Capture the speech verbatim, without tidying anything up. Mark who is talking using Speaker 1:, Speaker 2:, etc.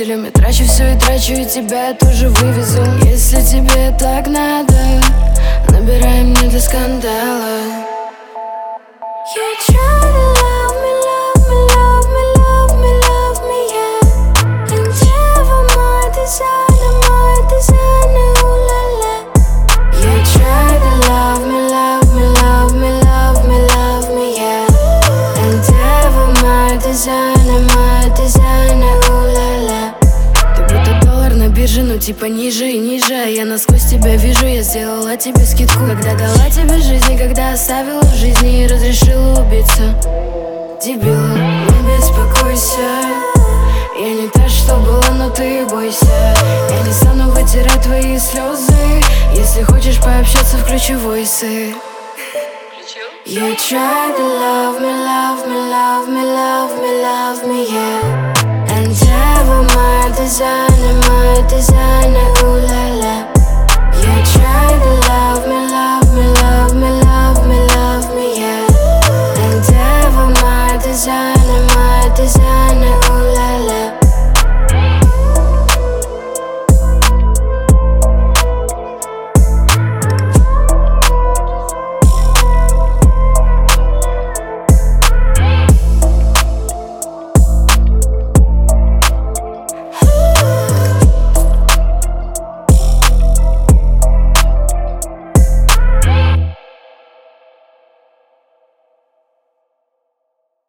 Speaker 1: водителем. Я трачу все и трачу, и тебя я тоже вывезу. Если тебе так надо, набирай мне для скандала. You try to love me, love me, love me, love me, love me, yeah. And never my designer, my designer, ooh la la. You try to love me, love me, love me, love me, love me, yeah. And never my designer, my designer, ooh la la. Ты будто доллар на бирже, ну типа ниже и ниже. А я насквозь тебя вижу, я сделала тебе скидку. Когда дала тебе жизни, когда оставила в жизни и разрешила убиться. Дебила, не беспокойся, я не та, что была, но ты бойся. Я не стану вытирать твои слезы. Если хочешь пообщаться, включи войсы. You try to love me, love me, love me, love me, love me, yeah. And never my designer, my designer.